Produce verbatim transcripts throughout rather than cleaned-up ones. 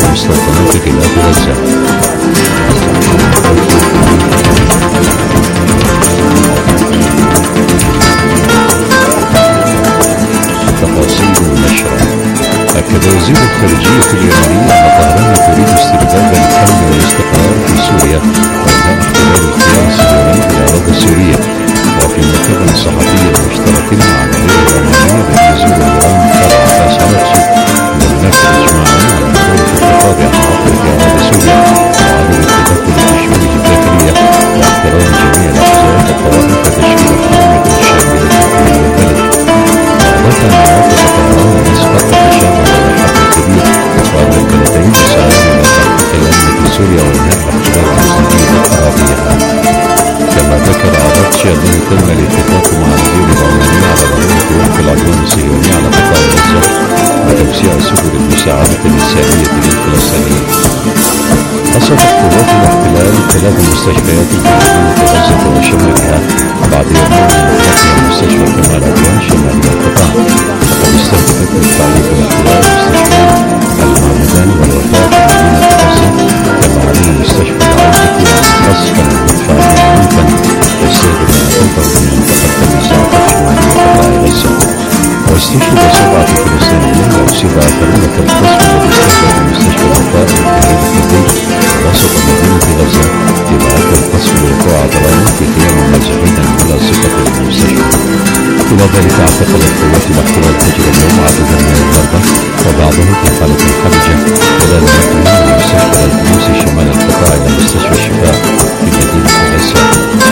مستوطنات خلاف غزة. تفاصيل النشرة. أكد وزير الخارجية الإيراني أن طهران تريد استرداد الأمن والاستقرار في سوريا وإنهاء احتلال الكيان الصهيوني للأراضي السورية. وفي مؤتمر صحفي مشترك مع الأمير الإيراني بنزول إيران قال عباس عرقسي أن هناك إجماعا على ضرورة الحفاظ على عقل جواب سوريا وعدم التدخل في شؤونه الداخلية واحترام جميع الأحزاب والطوائف وتشكيل حكومة شاملة في البلد. وأضاف أن موافقة طهران مسقط تشابه على حد كبير وأن البلدين يسعيان إلى تحقيق الأمن في سوريا وإنهاء الاحتلال الإسرائيلي أراضيها. كما ذكر عرقسي أنه تم الاتفاق مع الأمير الإيراني على ضرورة وقف العدوان الصهيوني على قطاع غزة وتوسيع سبل المساعدة الإنسانية للفلسطينيين. أصابت قوات الاحتلال ثلاث مستشفيات في مدينة غزة وشمالها بعد يومين من إطلاق مستشفى كمال عدوان شمالي القطاع. وقد استهدفت الفعالية الاحتلال مستشفيين المعمدان والوفاء في مدينة غزة، كما أن مستشفى العودة والقصف المدفعي عنفا يستهدف مناطق من منطقة النزاعات شمالية قطاع غزة. واستشهد سبعة فلسطينيين وأصيب آخرون كالقصف الذي استهدف مستشفى الوفاء والتهريب الكبير وسط مدينة غزة، فيما أدى القصف لوقوع عدوان في خيام النازحين على سقف المستشفى. إلى ذلك اعتقلت قوات الاحتلال فجر اليوم عددا من المرضى وبعضهم في حالة حرجة خلال نقلهم من مستشفى الفلوس شمال القطاع إلى مستشفى الشفاء في مدينة غزة.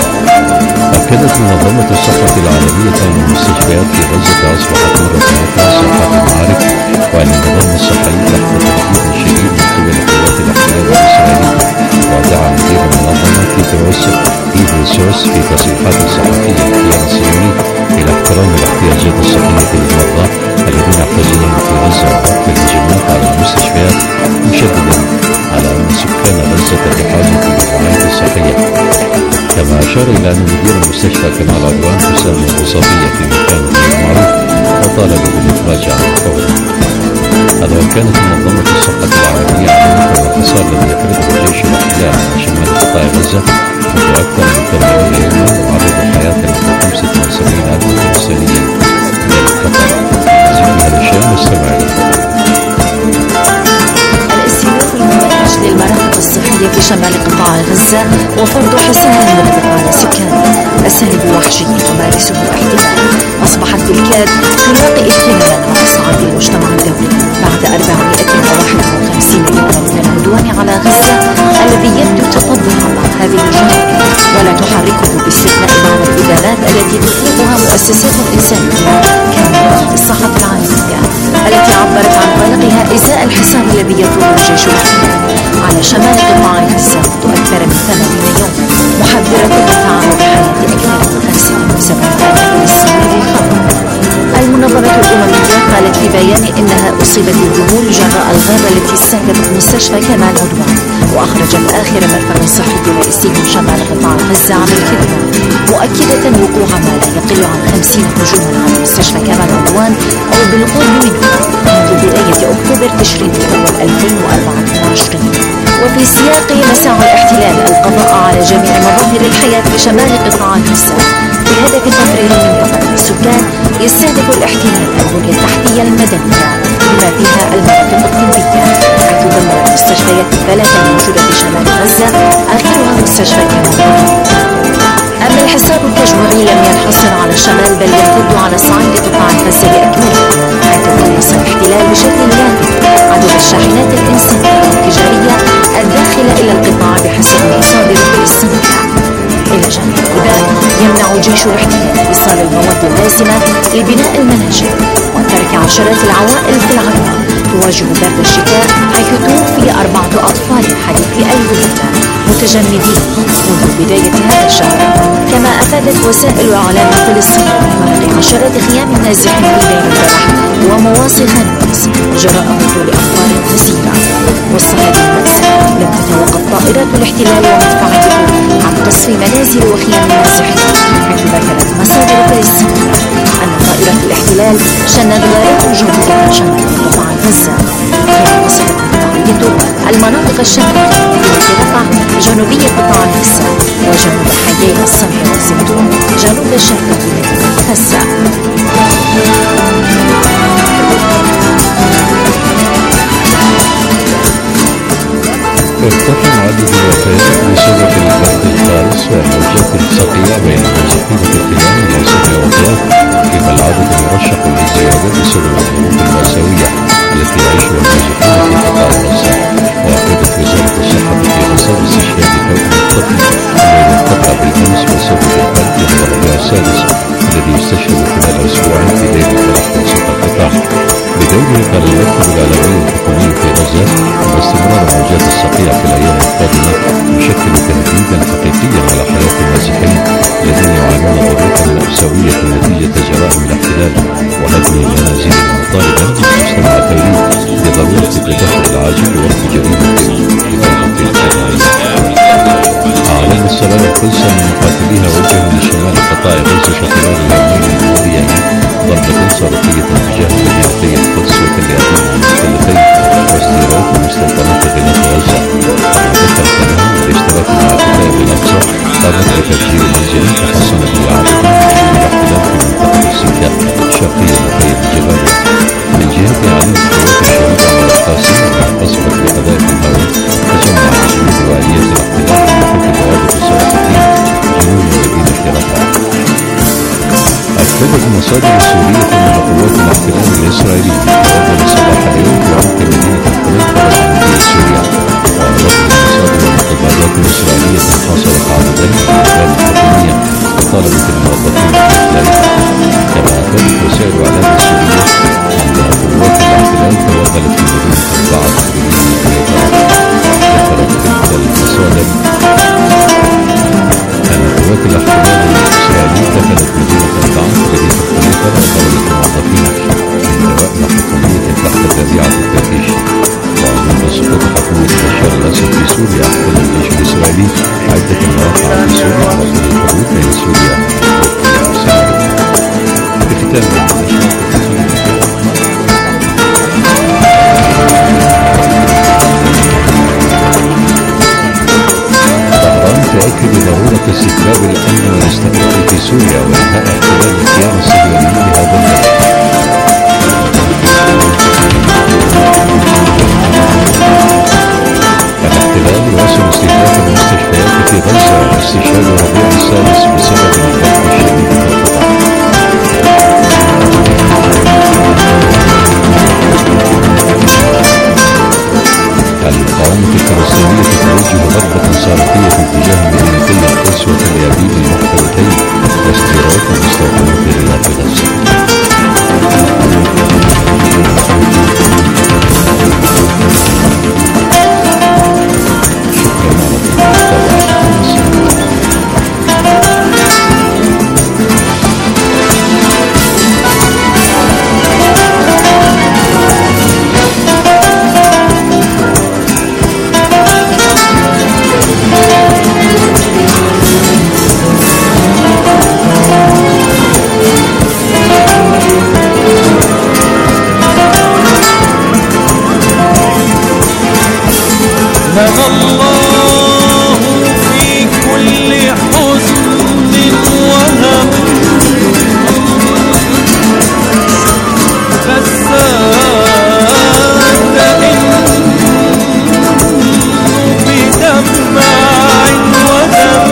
أكدت منظمة الصحة العالمية أن المستشفيات في غزة أصبحت مرة أخرى ساحات معارك، وأن النظام الصحي تحت تهديد شديد من قبل قوات الاحتلال الإسرائيلي. ودعا مدير المنظمة تيدروس غيبريسوس في تصريحات صحفية الكيان الصهيوني إلى احترام الاحتياجات الصحية للمرضى الذين يحتاجون في غزة وقف الهجمات على المستشفيات، مشددا على أن سكان غزة بحاجة للرعاية الصحية. كما أشار إلى أن مدير المستشفى كمال عدوان حسام الإصابية في مكان غير معروف وطالب بالإفراج عنه فورا. هذا وكانت منظمة الصحة العالمية عن الحصار الذي يفرضه جيش الاحتلال على شمال قطاع غزة منذ أكثر من ثمانين يوما وعدد الحياة نحو خمسة وسبعين ألف فلسطينيا من الخطر. هذا الشيء مستمع الاستهداف الممنهج للمرافق الصحية في شمال قطاع غزة وفرض حصار مرتب على سكانه أساليب وحشية تمارسه الاحتلال أصبحت بالكاد تلاقي اهتماما على صعيد المجتمع الدولي بعد أربعمائة وواحد وخمسين يوما من العدوان على غزة الذي يبدو تطبقا مع هذه الجرائم ولا تحركه باستثناء بعض الإدارات التي تطلقها مؤسسات إنسانية كاملة الصحة العالمية التي عبرت عن قلقها إزاء الحصار الذي يفرضه الجيش الاحتلال على شمال قطاع غزة منذ أكثر من ثمانين يوم، محذرة دفاعا بحياة أكثر من خمسة وسبعين ألف فلسطيني خطر. المنظمة الأممية قالت في بيان إنها أصيبت بالذهول جراء الغارة التي استهدفت مستشفى كمال عدوان وأخرجت آخر مرفق صحي رئيسي من شمال قطاع غزة عن الخدمة، مؤكدة وقوع ما لا يقل عن خمسين هجوما على مستشفى كمال عدوان أو بالقرب منه منذ بداية أكتوبر تشرين الأول ألفين وأربعة وعشرين. وفي سياق مساعي الاحتلال القضاء على جميع مظاهر الحياة في شمال قطاع غزة بهدف تفريغ من قطاع السكان، يستهدف الاحتلال البنية التحتية المدنية بما فيها المرافق الطبية، حيث دمر المستشفيات الثلاثة الموجودة في شمال غزة آخرها مستشفى كمال عدوان. أما الحصار التجمعي لم ينحصر على الشمال بل يمتد على صعيد قطاع غزة بأكمله، حيث قيس الاحتلال بشكل يافع عدد الشاحنات الإنسانية والتجارية الداخلة إلى القطاع بحسب مصادر فلسطينية. إلى جانب ذلك يمنع جيش الاحتلال إيصال المواد اللازمة لبناء المناجم وترك عشرات العوائل في العراء تواجه برد الشتاء، حيث توفي أربعة أطفال حديثي الولادة متجمدين منذ بداية هذا الشهر. كما أفادت وسائل الإعلام الفلسطينية بمرق عشرات خيام النازحين في دير البلح ومواصي خان يونس جراء هطول أمطار غزيرة. وسط هذه المأساة لم تتوقف طائرات الاحتلال ومدفعيته عن قصف منازل وخيام النازحين، حيث ذكرت مصادر فلسطينية أن طائرات الاحتلال شنت غارات جوية شمال قطاع غزة، كما وصفت مدفعيته الشق الشمالي التي تقع جنوبية قطاع غزة وجنوب حيي السمراء والزيتون جنوب شرقي غزة. ارتفع عدد الوفيات بسبب البرد القارس والموجات الصقيع بين منسوبية القيام إلى سبع وفيات، فيما العدد المرشح للزيادة بسبب الظروف المأساوية التي يعيشها المسؤولون في قطاع غزة. وأكدت وزارة الصحة في غزة باستشهاد كوكب الطفل الذي انقطع بالأمس بسبب البرد وهو الربيع السادس الذي يستشهد خلال أسبوعين في ليلة واحد وسط القطاع. بدوره قال المكتب العالمي الحكومي في غزة أن استمرار موجات الصقيع في الأيام القادمة يشكل تهديدا حقيقيا على حياة المسيحيين الذين يعانون ضغوطا مأساوية نتيجة جرائم الاحتلال وهدم المنازل، مطالبا بالمجتمع الدولي بضرورة التدخل العاجل لوقف جريمة إباحة الجنائز. أعلن السرايا القدس أن مقاتليها وجهوا لشمال قطاع غزة خلال اليومين الماضيين ضربة صاروخية تجاه مدينتي القدس وتل أبيب المختلفين وازديارات ومستوطنات غلاف غزة. وذكر كمان الاشتراك مع كتائب الأقصى قامت بتفجير منزل تحصن به عدد من الاحتلال في منطقة السكة شرقية مخيم جباليا. من جهة أعلنت قوات الشهيد عمر القاسم أنها قصفت بقذائف الهواء تجمع جنود وآليات الاحتلال بمحيط بوابة الصلاحيين جنوب مدينة رفح. أكدت المصادر السورية أن قوات الاحتلال الإسرائيلي تواجد صباح اليوم بعمق مدينة الحديقة الجنوبية سوريا. وأضافت المصادر أن القطاعات الإسرائيلية حاصرت عددين من الأحوال الحكومية وطالبت الموظفين بإخلائها. كما أفادت وسائل الإعلام السورية أن قوات الاحتلال توغلت في مدينة أربعة بمدينة الحديقة. ذكرت تلك المصادر أن قوات الاحتلال الإسرائيلي دخلت مدينة أربعة بمدينة الحديقة وطلبت الموظفين من دوائر حكومية تحت تابعة التفتيش. ومنذ سقوط حكومة بشار الأسد في سوريا احتل الجيش الإسرائيلي عدة مواقع في سوريا على طول الحدود بين سوريا والسورية. بختام طهران تؤكد ضرورة استتباب الأمن والاستقرار في سوريا وإنهاء احتلال الكيان الصهيوني لهذا البلد. الاحتلال يواصل استهداف المستشفيات في غزة واستشهاد الربيع السادس بسبب البرد الشديد في القطاع. المقاومة الفلسطينية توجه ضربة صاروخية اتجاه مدينتي القدس وتل أبيب المختلفين واستيراد مستوطنات غلاف غزة. شكرا على متابعتكم. هدى الله في كل حزن وهم فساد إنه بدمع ودم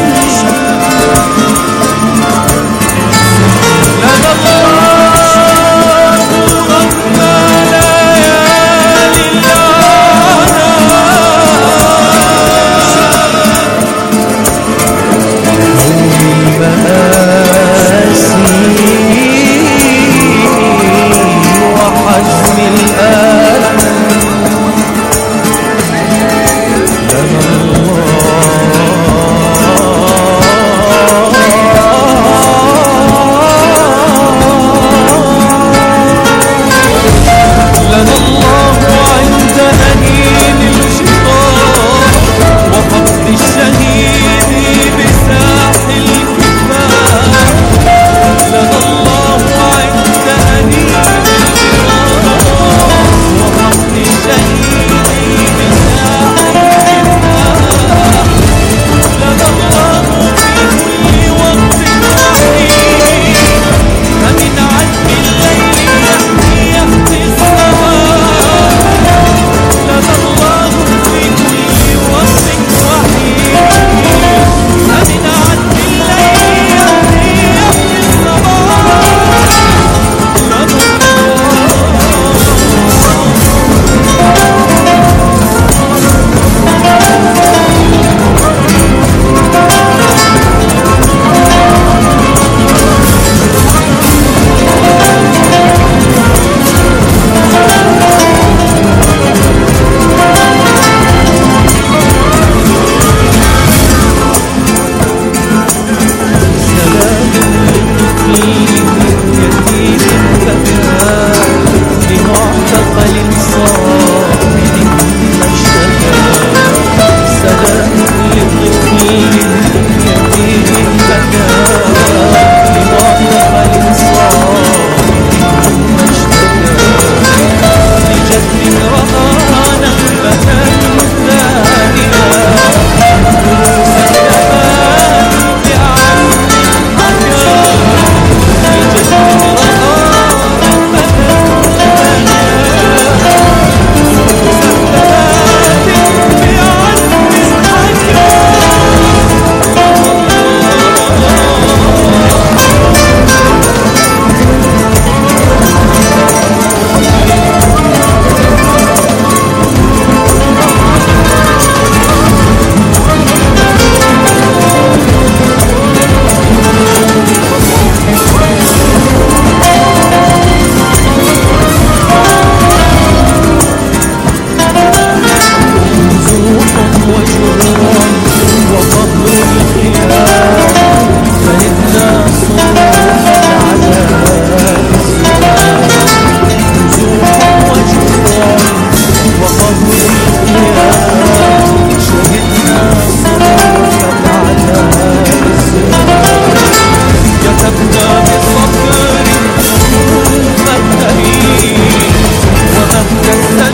لدى الله رغم ليالي العناء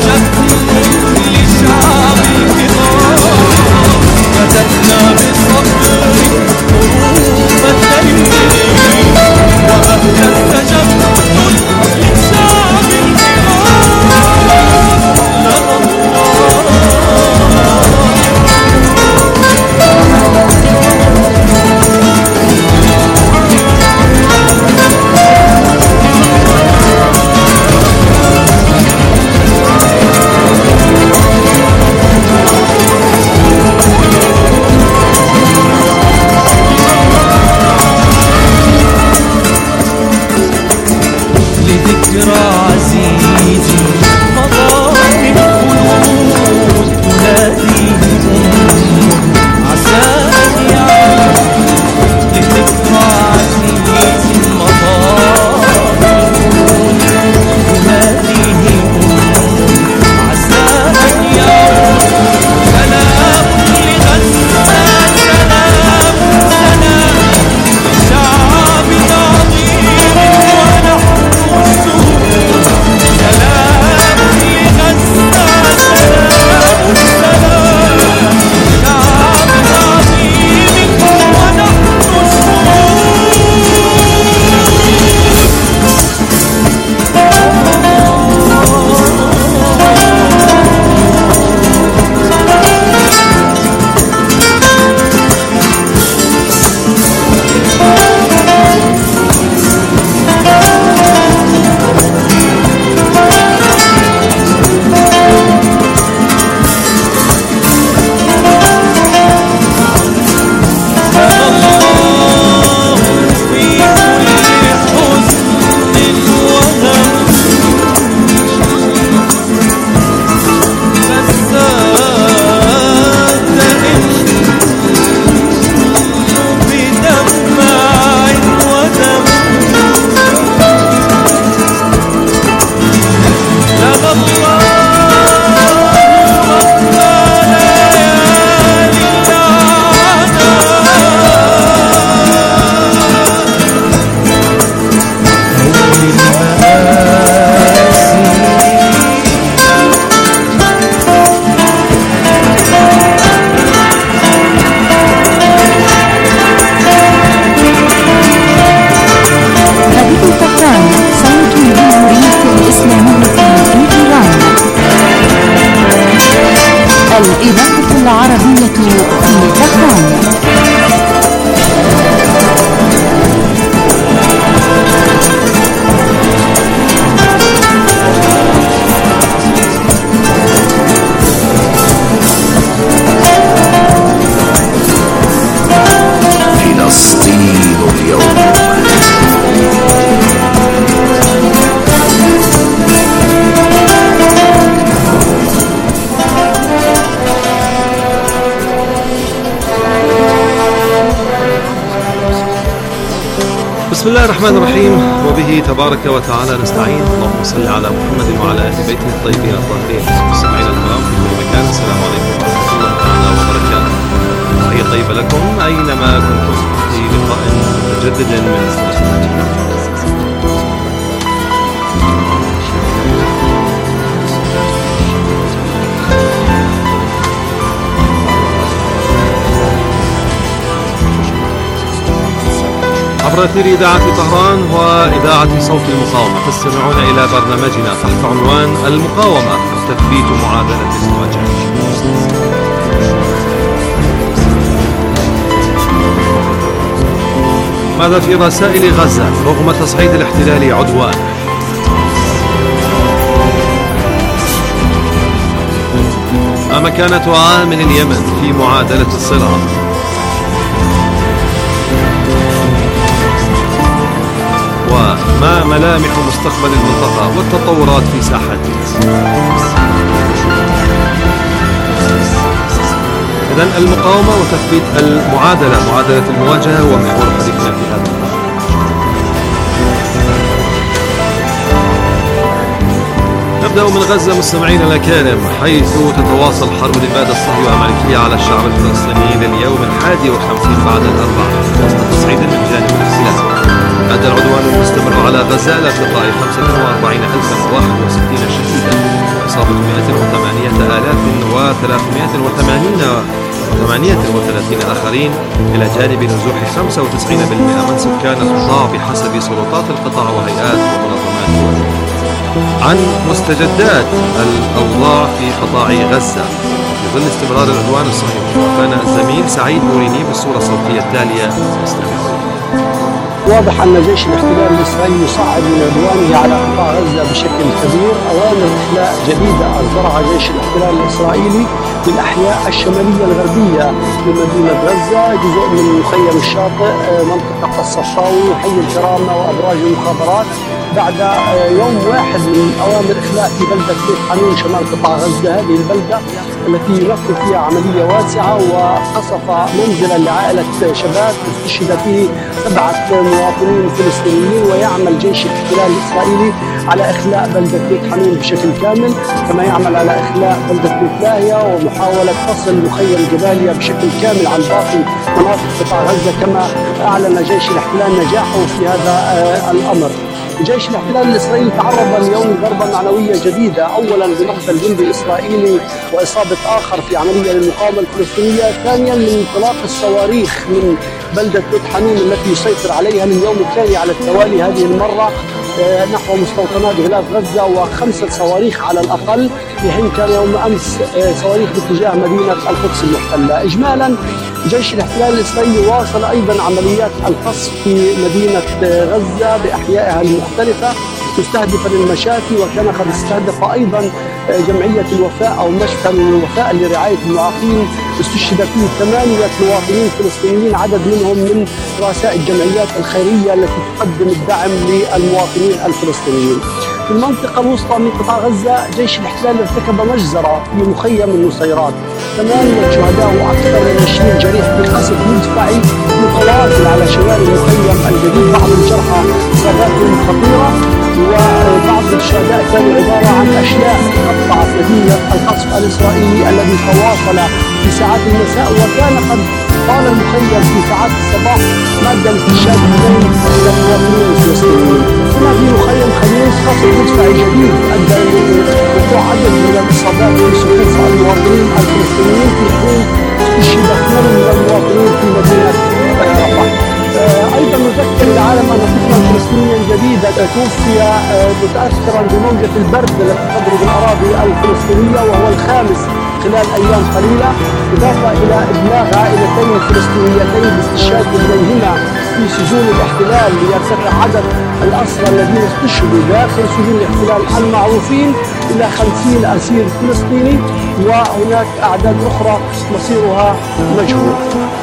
العربية في طهران. فلسطين اليوم. بسم الله الرحمن الرحيم، وبه تبارك وتعالى نستعين. اللهم صل على محمد وعلى اهل بيته الطيبين الطاهرين. مستمعينا الكرام في كل مكان، السلام عليكم ورحمه الله تعالى وبركاته. تحيه طيبه لكم اينما كنتم في لقاء متجدد من استوديو. عبر أثير إذاعة طهران وإذاعة صوت المقاومة تستمعون إلى برنامجنا تحت عنوان المقاومة وتثبيت معادلة المواجهة. ماذا في رسائل غزة رغم تصعيد الاحتلال عدوانه؟ ما مكانة عامل اليمن في معادلة الصراع؟ وما ملامح مستقبل المنطقة والتطورات في ساحتها؟ إذن المقاومة وتثبيت المعادلة، معادلة المواجهة هو محور حديثنا في هذا المقام. نبدأ من غزة مستمعينا الأكارم، حيث تتواصل حرب الإبادة الصهيونية الأمريكية على الشعب الفلسطيني لليوم الحادي والخمسين بعد الأربعاء وسط تصعيد من جانب الاحتلال. أدى العدوان المستمر على غزة إلى ارتقاء خمسة وأربعين ألفا وواحد وستين شهيدا وإصابة مئة وثمانية آلاف وثلاثمئة وثمانية وثلاثين آخرين، إلى جانب نزوح خمسة وتسعين بالمئة من سكان القطاع بحسب سلطات القطاع وهيئات ومنظمات دولية. عن مستجدات الأوضاع في قطاع غزة في ظل استمرار العدوان الصهيوني، وكان الزميل سعيد موريني بالصورة الصوتية التالية. استمعوا. واضح أن جيش الاحتلال الإسرائيلي يصعد من عدوانه على قطاع غزة بشكل كبير. أوامر إخلاء جديدة أصدرها جيش الاحتلال الإسرائيلي للأحياء الشمالية الغربية لمدينة غزة، جزء من مخيم الشاطئ، منطقة الصفاوي وحي الكرامة وأبراج المخابرات، بعد يوم واحد من أوامر إخلاء في بلدة بيت حنون شمال قطاع غزة. هذه البلدة التي ينفذ فيها عملية واسعة، وقصف منزلا لعائلة شباب استشهد فيه سبعة مواطنين فلسطينيين، ويعمل جيش الاحتلال الإسرائيلي على إخلاء بلدة بيت حنون بشكل كامل، كما يعمل على إخلاء بلدة بيت لاهيا ومحاولة فصل مخيم جباليا بشكل كامل عن باقي مناطق قطاع غزة، كما أعلن جيش الاحتلال نجاحه في هذا الأمر. جيش الاحتلال الإسرائيلي تعرض اليوم لضربة معنوية جديدة، أولا بمقتل جندي إسرائيلي وإصابة آخر في عملية للمقاومة الفلسطينية، ثانيا من انطلاق الصواريخ من بلدة بيت حنون التي يسيطر عليها لليوم الثاني على التوالي هذه المرة نحو مستوطنات غلاف غزة، وخمسة صواريخ على الأقل، في حين كان يوم أمس صواريخ باتجاه مدينة القدس المحتلة. إجمالا جيش الاحتلال الإسرائيلي واصل أيضا عمليات القصف في مدينة غزة بأحيائها المختلفة مستهدفا المشافي، وكان قد استهدف أيضا جمعية الوفاء أو مشفى الوفاء لرعاية المعاقين، استشهد فيه ثمانية مواطنين فلسطينيين، عدد منهم من رؤساء الجمعيات الخيرية التي تقدم الدعم للمواطنين الفلسطينيين. في المنطقة الوسطى من قطاع غزة جيش الاحتلال ارتكب مجزرة في مخيم النصيرات، ثمانية شهداء وأكثر من عشرين جريح بقصف مدفعي متواصل على شوارع المخيم الجديد، بعض الجرحى إصاباتهم خطيرة، وبعض الشهداء كانوا عبارة عن أشلاء قطعت نتيجة القصف الإسرائيلي الذي تواصل في ساعات المساء، وكان قد طال المخيم في ساعات الصباح مادة انتشار الليل إلى المواطنين الفلسطينيين. هنا في مخيم خميس قصف مدفعي جديد أدى لوقوع عدد من الإصابات وسقوط المواطنين الفلسطينيين، في حين استشهد اثنين من المواطنين في مدينة رفح. أيضا نذكر العالم أن طفلا فلسطينيا جديدا توفي متأثرا بموجة البرد التي تضرب الأراضي الفلسطينية، وهو الخامس خلال أيام قليلة، إضافة إلى إبلاغ عائلتين فلسطينيتين باستشهاد إليهما في سجون الاحتلال ليرتفع عدد الأسرى الذين استشهدوا داخل سجون الاحتلال المعروفين إلى خمسين أسير فلسطيني، وهناك أعداد أخرى مصيرها مجهول.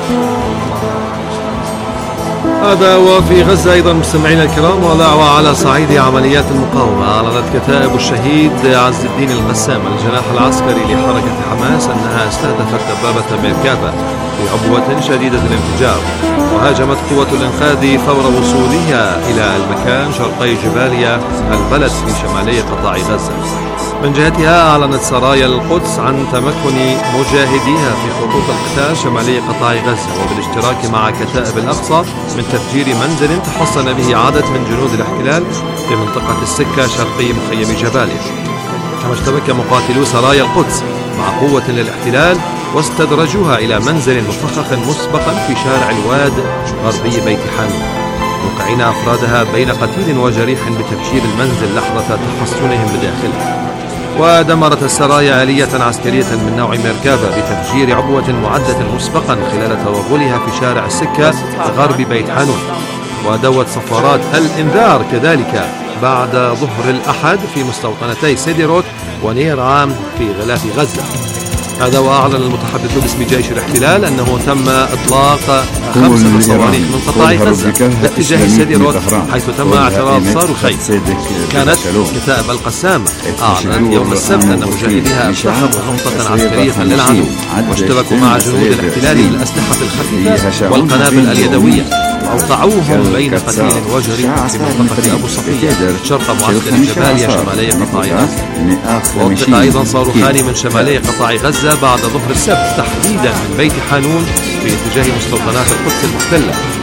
هذا وفي غزة أيضا مستمعينا الكرام، ودعوة على صعيد عمليات المقاومة. أعلنت كتائب الشهيد عز الدين القسام الجناح العسكري لحركة حماس أنها استهدفت دبابة ميركافا في عبوة شديدة الانفجار، وهاجمت قوة الإنقاذ فور وصولها إلى المكان شرقي جباليا البلد في شمالي قطاع غزة. من جهتها أعلنت سرايا القدس عن تمكن مجاهديها في خطوط القتال شمالي قطاع غزة، وبالاشتراك مع كتائب الأقصى من تفجير منزل تحصن به عدد من جنود الاحتلال في منطقة السكة شرقي مخيم جباليا. كما اشتبك مقاتلو سرايا القدس مع قوة للاحتلال واستدرجوها إلى منزل مفخخ مسبقا في شارع الواد غربي بيت حنون، موقعين أفرادها بين قتيل وجريح بتفجير المنزل لحظة تحصنهم بداخله. ودمرت السرايا آلية عسكرية من نوع ميركافا بتفجير عبوة معدة مسبقا خلال توغلها في شارع السكة غرب بيت حنون، ودوت صفارات الإنذار كذلك بعد ظهر الأحد في مستوطنتي سيديروت ونير عام في غلاف غزة. هذا وأعلن المتحدث باسم جيش الاحتلال أنه تم إطلاق خمسة صواريخ من قطاع غزة باتجاه سيديروت، حيث تم اعتراض صاروخين. كانت كتائب القسام أعلنت يوم السبت أن مجاهديها اقتحموا نقطة عسكرية للعدو، واشتبكوا مع جنود الاحتلال بالأسلحة الخفيفة والقنابل اليدوية، وأوقعوهم بين قتيل وجريح في منطقة أبو صفية شرق معسكر جباليا شمالي قطاع غزة. وأطلق أيضا صاروخان من شمالي قطاع غزة بعد ظهر السبت تحديدا من بيت حنون في اتجاه مستوطنات القدس المحتلة،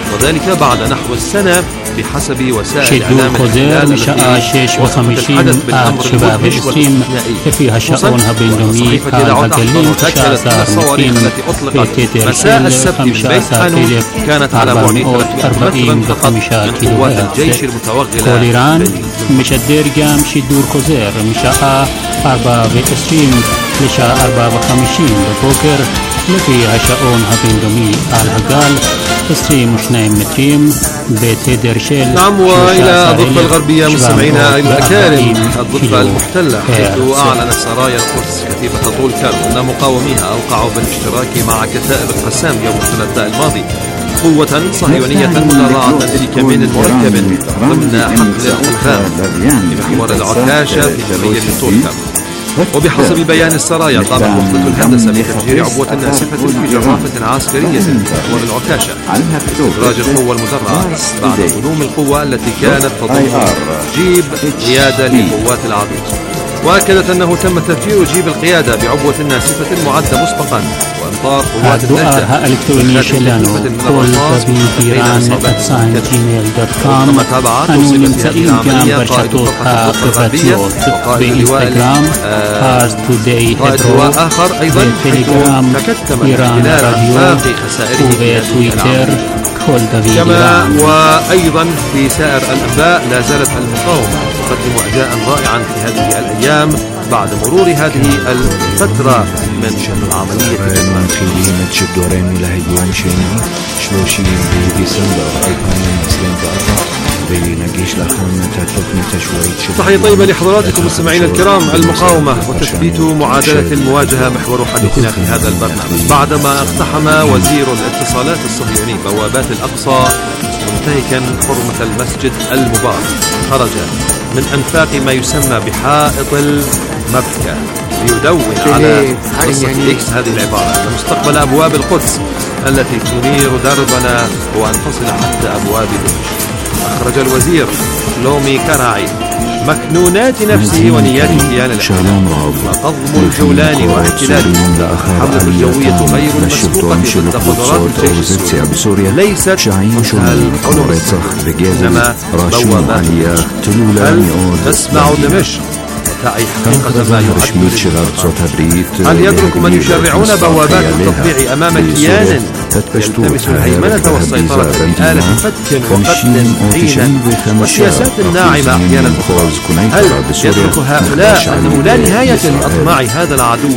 وذلك بعد نحو السنة بحسب وسائل شدور الإعلام خوزر التي مشاء شش وخمسين آت شباب إسريم فيها شأونها بندمي آل هقلين تشاء سار مقيم في تترشل خمسة ساتلف كانت على بعد أربعين بخمسة كيلومتر الجيش المتوغل كوليران مشدر جام شدور خوزر مشاء أربعة وعشرين لشاء أربعة وخمسين ببوكر لفيها شأونها بندمي آل هقال إسريم وشنايم متريم بتدرشل. نعم، وإلى الضفة الغربية مستمعينا الأكارم، الضفة المحتلة، حيث أعلنت سرايا القدس كتيبة طول كارو أن مقاوميها أوقعوا بالاشتراك مع كتائب القسام يوم الثلاثاء الماضي قوة صهيونية مدرعة في كمين مركب ضمن حقل الخلفان بمحور العكاشة في جمهورية طول كارو. وبحسب بيان السرايا قامت وحدة الهندسة بتفجير عبوة ناسفة في جرافة عسكرية في محور العكاشة إخراج القوة المدرعة بعد قدوم القوة التي كانت تضم جيب قيادة لقوات العدو. وأكدت أنه تم تفجير جيب القيادة بعبوة ناسفة معدة مسبقا وإمطار قوات النجدة الإلكترونية شلانو كل تبيران أتسان جيميل دوت كوم أنو نمتئين جام برشاتوت أبغاتيوت بإنستغرام هارز توداي هيدرو بتليجرام إيران راديو وبتويتر كل تبيران. كما وأيضا في سائر الأنباء لا زالت المقاومة تقدم أداء رائعا في هذه الأيام بعد مرور هذه الفترة من عملية المنخيلين تشدورين لهي يوم شيني شلوشين بديسمبر ألفين وأربعة بينجيش لخان تتوقني تشويت. تحية طيبة لحضراتكم مستمعين الكرام. المقاومة وتثبيت معادلة المواجهة محور حديثنا في هذا البرنامج بعدما اقتحم وزير الاتصالات الصهيوني بوابات الأقصى منتهكا حرمة المسجد المبارك. خرج من أنفاق ما يسمى بحائط المبكى ليدون على قصة إكس هذه العبارة: مستقبل أبواب القدس التي تنير دربنا وأن تصل حتى أبواب دمشق. أخرج الوزير لومي كراعي مكنونات نفسه ونيات كيان الإحتلال وقضم الجولان واحتلاله. الحملة الجوية غير المسبوقة ضد قدرات الجيش السوري ليست منتهى الحلم إنما بوابات دمشق. هل تسمع دمشق تعي حقيقة ما يعد؟ هل يترك من يشرعون بوابات التطبيع أمام كيان يلتمس الهيمنة والسيطرة بآلة فتك وقتل حينا والسياسات الناعمة أحيانا أخرى؟ هل يترك هؤلاء أنه لا نهاية لأطماع هذا العدو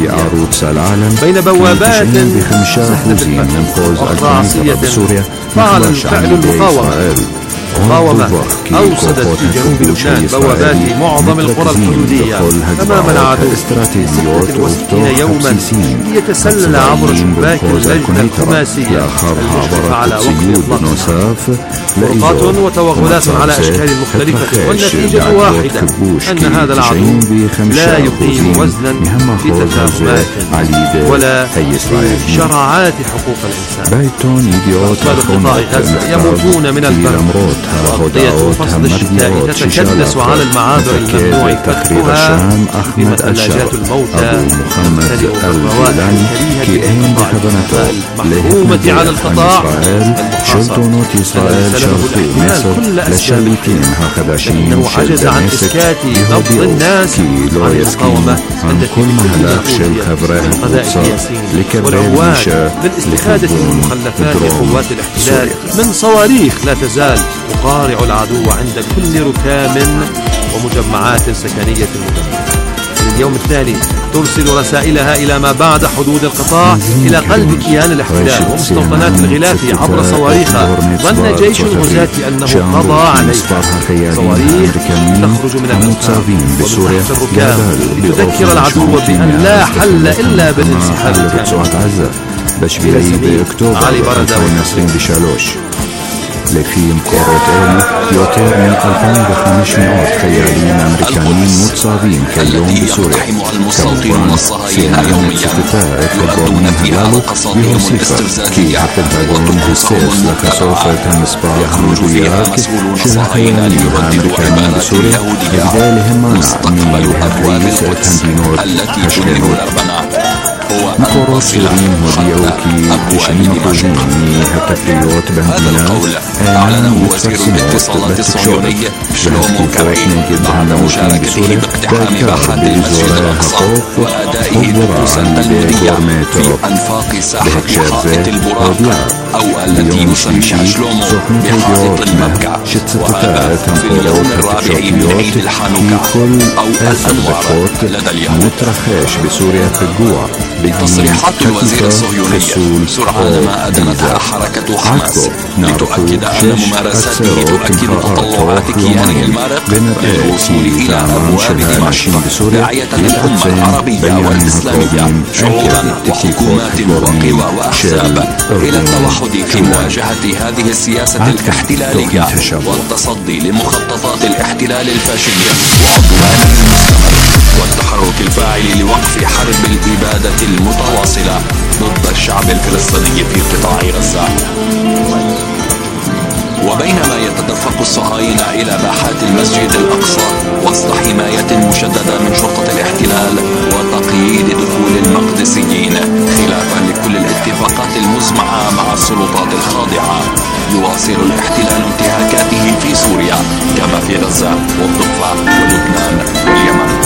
بين بوابات سهلة الفتح وأخرى فعل الفعل المقاومة مقاومة أوسدت في جنوب لبنان بوابات معظم القرى الحدودية أمام العدو ستة وستين يوما ليتسلل عبر شباك اللجنة الخماسية المشرفة على وقت إطلاقها. فرقات وتوغلات على أشكال مختلفة والنتيجة واحدة: أن هذا العدو لا يقيم وزنا في تفاهمات ولا في شرعات حقوق الإنسان. أطفال قطاع غزة يموتون من البرد وأغطية فصل الشتاء تتكدس على المعابر الممنوع فتحها بما ثلاجات الموتى تمتلئ بالروائح الكريهة للقطاع المحكومة على القطاع المحاصر الذي سلبه الاحتلال كل أسبابه فإنه عجز عن إسكات نبض الناس عن المقاومة التي بكل القضاء السياسي والعوان للاستفادة من مخلفات قوات الاحتلال من صواريخ لا تزال تقارع العدو عند كل ركام ومجمعات سكنية مدمرة. اليوم الثاني ترسل رسائلها إلى ما بعد حدود القطاع إلى قلب كيان الاحتلال ومستوطنات الغلاف عبر صواريخ ظن جيش الغزاة أنه قضى عليها. صواريخ تخرج من الأنفاق ومن تحت الركام لتذكر العدو بأن لا حل إلا بالانسحاب الكامل. علي بردة لفيلم كورة يوتر من ألفين وخمسمائة خياليين أمريكانيين متصابين كاليوم بسوريا. كمان سينيون استفاء تقوم من هلاله بوصيفة كي التداغون بسيس لكسوفة مصباح مجوياك شبه خياليين أمريكانيين بسوريا بدالهم منع من الرئيس تندينور هشكنور. مقرر إيرين وديوكي بشمين قوزيني هتفريوت بهندينات أعلنه وزير الاتصالات الصهيوني شلومو كريم بعد مشاركته باقتحام باحات المسجد الأقصى وأدائه طقوسا تلمودية في أنفاق ساحة حائط البراق أو التي يسميها شلومو بحائط المبكى، وهذا في اليوم الرابع من عيد الحانوكا أو الأنوار لدى اليهود. تصريحات الوزير الصهيوني سرعان ما أدنتها حركة حماس لتؤكد أن ممارساته تؤكد تطلعات كيانه المارق للوصول إلى أبواب دمشق، داعية الأمة العربية والإسلامية شعوبا وحكومات وقوى وأحزاب إلى التوحد في مواجهة هذه السياسة الاحتلالية والتصدي لمخططات الاحتلال الفاشي وعدوانه المستمر والتحرك الفاعل لوقف حرب الإبادة المتواصلة ضد الشعب الفلسطيني في قطاع غزة. وبينما يتدفق الصهاينة إلى باحات المسجد الأقصى وسط حماية مشددة من شرطة الاحتلال وتقييد دخول المقدسيين خلافا لكل الاتفاقات المزمعة مع السلطات الخاضعة، يواصل الاحتلال انتهاكاته في سوريا كما في غزة والضفة ولبنان واليمن.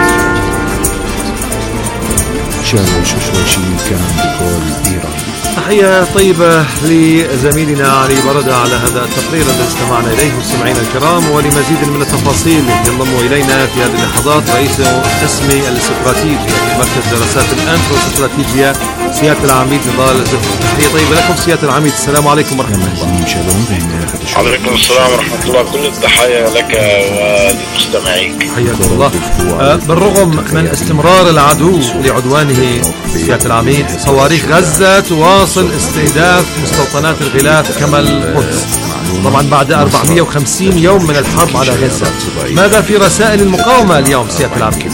شارو شوشوشي كان بكل إيران. تحية طيبة لزميلنا علي بردة على هذا التقرير الذي استمعنا إليه مستمعينا الكرام. ولمزيد من التفاصيل ينضم إلينا في هذه اللحظات رئيس قسم الاستراتيجية في مركز دراسات الأنف والاستراتيجية سيادة العميد نضال الزفر. تحية طيبة لكم سيادة العميد، السلام عليكم ورحمة الله. عليكم السلام ورحمة الله، كل التحية لك ولمستمعيك. حياكم الله. آه بالرغم من استمرار العدو لعدوانه سيادة العميد، صواريخ غزة تواصل استهداف مستوطنات الغلاف كما القدس، طبعا بعد أربعمئة وخمسين يوم من الحرب على غزة. ماذا في رسائل المقاومة اليوم سيادة العميد؟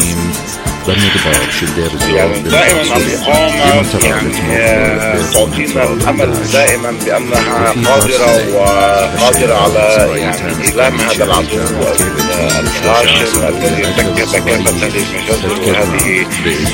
يعني دائما المقاومة يعني تعطينا الأمل دائما بأنها قادرة وقادرة على يعني إيلام هذا العدو الغاشم الذي ارتكب كافة المجازر هذه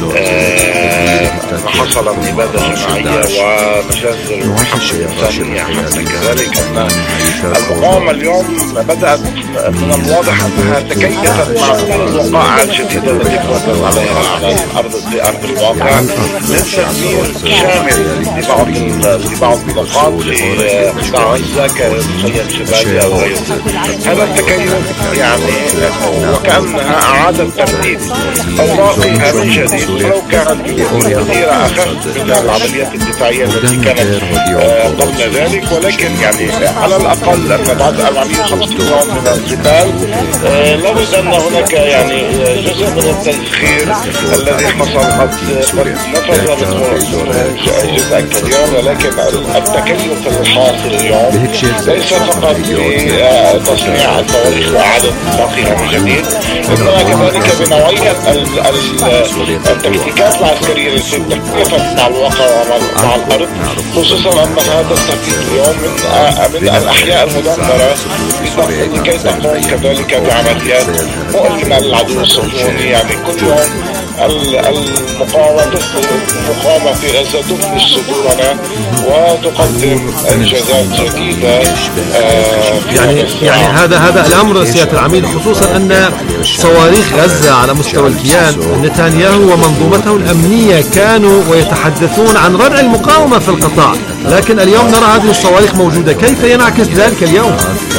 ما حصل من إبادة جماعية ومجازر إنسانية. حتى كذلك أن المقاومة اليوم بدأت من الواضح أنها تكيفت مع كل الوقائع الجديدة التي تردد عليها على أرض أرض الواقع للتدمير شامل لبعض لبعض النقاط في قطاع غزة كالخلية الشمالية أو غيره. هذا التكيف يعني وكأنها أعادت ترتيب أوراقها من جديد، ولو كانت كثيرة أخف من العمليات الدفاعية التي كانت قبل ذلك، ولكن يعني على الأقل أن بعد أربعمئة وخمسين يوم من القتال لابد أن هناك يعني جزء من التسخير الذي حصل قد نفذ جزء كبير، ولكن التكيف الحاصل اليوم ليس فقط بتصنيع الصواريخ وإعادة إطلاقها من جديد، إنما كذلك بنوعية التكتيكات العسكرية التي تكيفت مع الواقع ومع الأرض، خصوصا أن هذا التكتيك اليوم من من الأحياء المدمرة لكي تقوم كذلك بعمليات مؤلمة للعدو الصهيوني. يعني كل يوم المقاومة المقاومة في غزة تفنش صدورنا وتقدم إنجازات جديدة. يعني يعني هذا هذا الأمر سيادة العميد، خصوصا أن صواريخ غزة على مستوى الكيان نتنياهو ومنظومته الأمنية كانوا ويتحدثون عن ردع المقاومة في القطاع، لكن اليوم نرى هذه الصواريخ موجودة. كيف ينعكس ذلك اليوم؟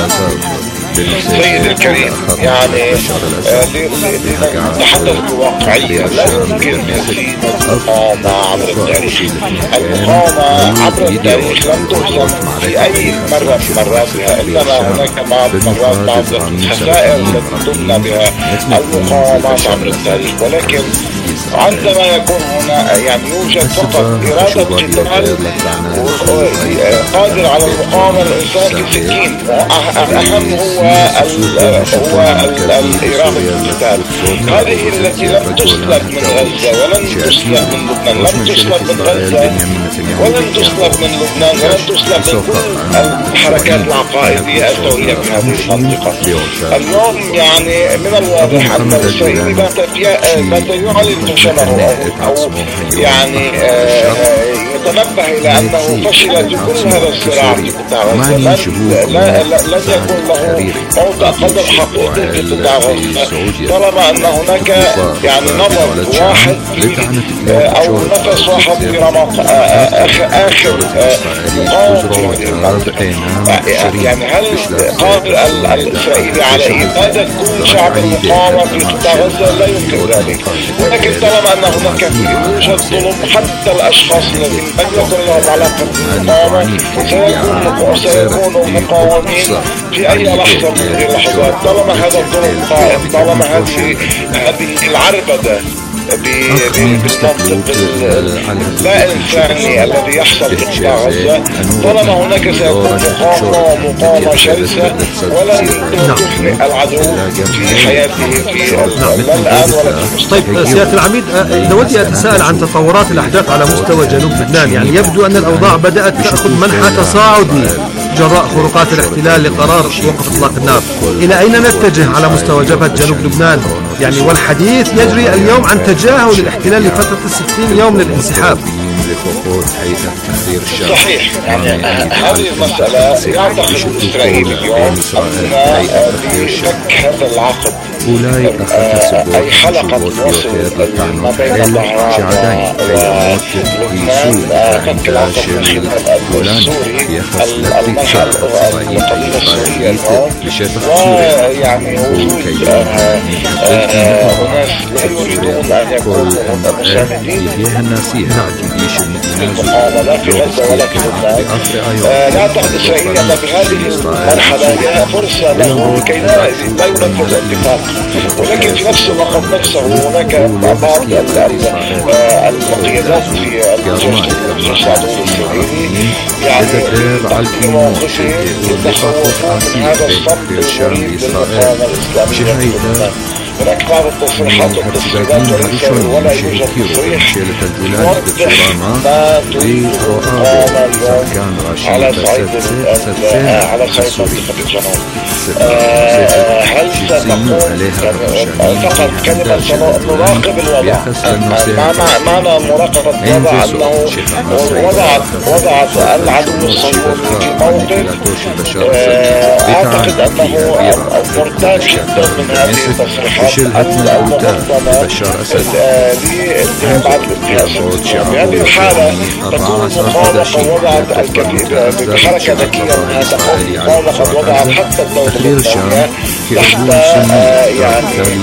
سيد الكريم، يعني نتحدث بواقعية، لا يمكن تسليم المقاومة عبر التاريخ. المقاومة عبر التاريخ لم تحسن في أي مرة من مراتها، إنما هناك بعض مرات بعض الخسائر التي تبنى بها المقاومات عبر التاريخ، ولكن عندما يكون هنا يعني يوجد فقط إرادة قتال قادر على المقاومة الإنسان كسكين، وأهم هو هو الإرادة القتال، هذه التي لم تسلب من غزة ولن تسلب من لبنان، لم تسلب من غزة ولن تسلب من لبنان ولن تسلب من كل الحركات العقائدية الثورية في هذه المنطقة. اليوم يعني من الواضح أن إسرائيل بات يعلن فشله أو يعني يتنبه إلى أنه فشل في كل هذا الصراع في قطاع غزة. لن يكون له موقع قدم حقيقي في قطاع غزة طالما أن هناك يعني نبض واحد أو نفس واحد في رمق آخر مقاومة في المنطقة. يعني هل قادر الإسرائيلي على إبادة كل شعب المقاومة في قطاع غزة؟ لا يمكن ذلك. ولكن طالما أن هناك يوجد ظلم حتى الأشخاص الذين لم يكن لهم علاقة بالمقاومة سيكونوا مقاومين في أي لحظة من هذه اللحظات. طالما هذا الظلم قائم، طالما هذه هذه العربدة بالمنطق لا إنساني الذي يحصل في قطاع غزة، طالما هناك سيكون مقاومة ومقاومة شرسة ولن تفني العدو في حياته في الآن ولا في. طيب سيادة العميد، نودي أتساءل عن تطورات الأحداث على مستوى جنوب لبنان. يعني يبدو أن الأوضاع بدأت تأخذ منحى تصاعدي جراء خروقات الاحتلال لقرار وقف إطلاق النار. إلى أين نتجه على مستوى جبهة جنوب لبنان؟ يعني والحديث يجري اليوم عن تجاهل الاحتلال لفترة الستين يوم للانسحاب. صحيح. يعني هذه المسألة يعتقد الإسرائيلي اليوم أن بفك هذا العقد أي حلقة توصل ما بين طهران ولبنان، فك العقد من خلال السوري المرحلة القضية السورية اليوم، ويعني وجود أناس لا يريدون أن يكونوا مساندين للمقاومة في غزة ولا في لبنان. لا أعتقد إسرائيل أن بهذه المرحلة هي فرصة له لكي لا ينفذ الاتفاق. ولكن في نفس الوقت نفسه هناك بعض القيادات في الجيش العدو الإسرائيلي يعني تقديم موقفهم يتخوفون من هذا الصمت المريب للمقاومة الإسلامية في لبنان. هناك بعض التصريحات والتصريحات ولا يوجد تصريح يوضح ما تريد المقاومة اليوم على صعيد على صعيد منطقة الجنوب. هل سنقول فقط كلمة نراقب الوضع؟ معنى مراقبة الوضع أنه وضعت وضعت العدو الصهيوني في موقف أعتقد أنه مرتاح جدا من هذه التصريحات المنظمة لاتباع الانتهاء. في هذه الحالة تكون المقاومة قد وضعت الكثير بحركة ذكية منها، تكون المقاومة قد وضعت حتى الدولة الإسلامية تحت يعني